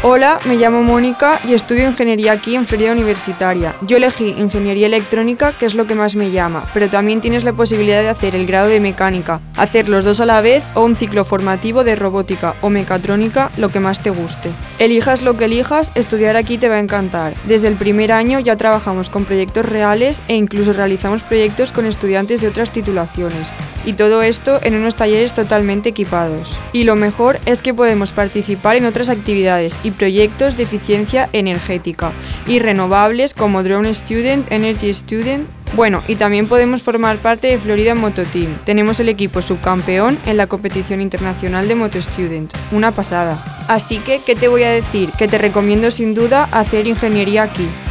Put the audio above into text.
Hola, me llamo Mónica y estudio ingeniería aquí en Florida Universitaria. Yo elegí ingeniería electrónica, que es lo que más me llama, pero también tienes la posibilidad de hacer el grado de mecánica, hacer los dos a la vez o un ciclo formativo de robótica o mecatrónica, lo que más te guste. Elijas lo que elijas, estudiar aquí te va a encantar. Desde el primer año ya trabajamos con proyectos reales e incluso realizamos proyectos con estudiantes de otras titulaciones. Y todo esto en unos talleres totalmente equipados. Y lo mejor es que podemos participar en otras actividades y proyectos de eficiencia energética y renovables como Drone Student, Energy Student. Bueno, y también podemos formar parte de Florida Moto Team. Tenemos el equipo subcampeón en la competición internacional de Moto Student. Una pasada. Así que, ¿qué te voy a decir? Que te recomiendo sin duda hacer ingeniería aquí.